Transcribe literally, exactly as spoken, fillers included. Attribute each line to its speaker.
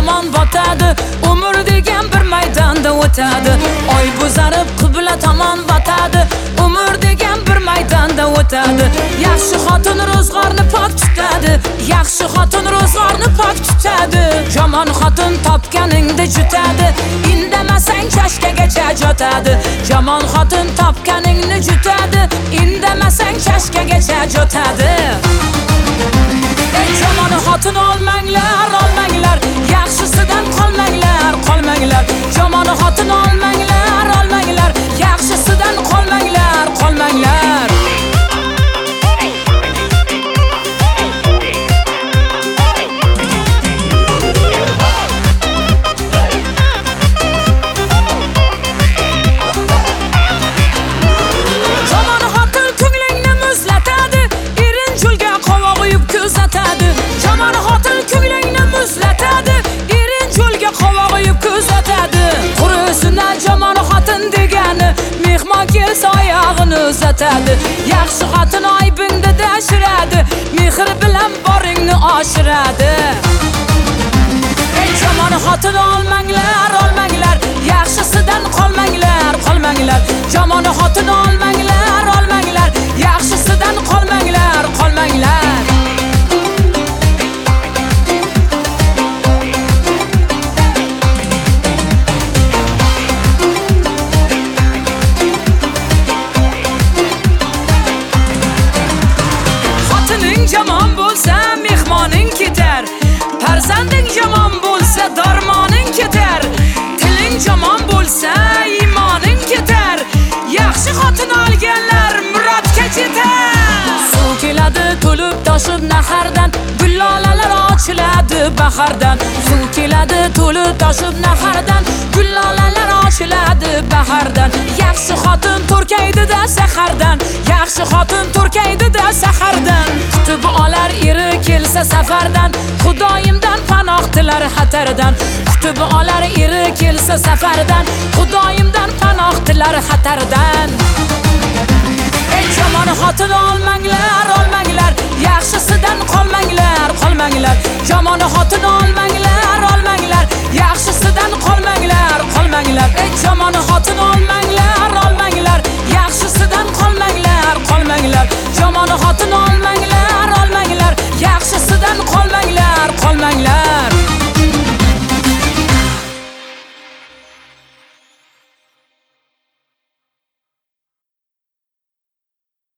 Speaker 1: zamon botadi, umr degan bir maydonda o'tadi. Oy bo'zarib qibla tomon botadi, umr degan bir maydonda o'tadi. Yaxshi xotin ro'zg'orni pok tutadi, yaxshi xotin ro'zg'orni pok tutadi. Yomon xotin topganingda jutadi, indamasang chashkagacha jotadi. Yomon xotin topganingni jutadi, indamasang chashkagacha jotadi. Yomon xotin olmanglar, olmanglar, yaxshisidan qolmanglar, qolmanglar. Yomon xotin olmanglar, olmanglar, yaxshisidan qolmanglar, qolmanglar. Yomon xotin ko'nglingni muzlatadi, irin cho'lga qovoq uyib kuzatadi. Yomon xotin ko'nglingni muzlatadi, irin cho'lga qovoq uyib kuzatadi. Qurusina yomon xotin degani, mehmon kelsa oyog'ini uzatadi. Yaxshi xotin aybingda dashiradi, mehr bilan boringni oshiradi. Yomon xotin olmanglar, olmanglar, yaxshisidan qolmanglar, qolmanglar. Yomon xotin olmanglar, olmanglar, yaxshisidan qolmanglar, qolmanglar. Xotining yomon bo'lsa, mehmoning ketar. Farzanding yomon bo'lsa, darmoning ketar. Tiling yomon bo'lsa, iymoning ketar. Yaxshi xotin olganlar murodga yetar. Suv keladi to'lib toshib nahardan, gullolalar ochiladi bahardan. Suv keladi to'lib toshib nahardan, gullolalar ochiladi bahardan. Yaxshi xotin turkaydi-da sahardan, yaxshi xotin turkaydi-da sahardan. Kutib olar eri kelsa safardan, Xudoyimdan panoh tilar xatardan. Kutib olar eri kelsa safardan, Xudoyimdan panoh tilar xatardan. Yomon xotin olmanglar, olmanglar, yaxshisidan qolmanglar, qolmanglar. Yomon xotin olmanglar,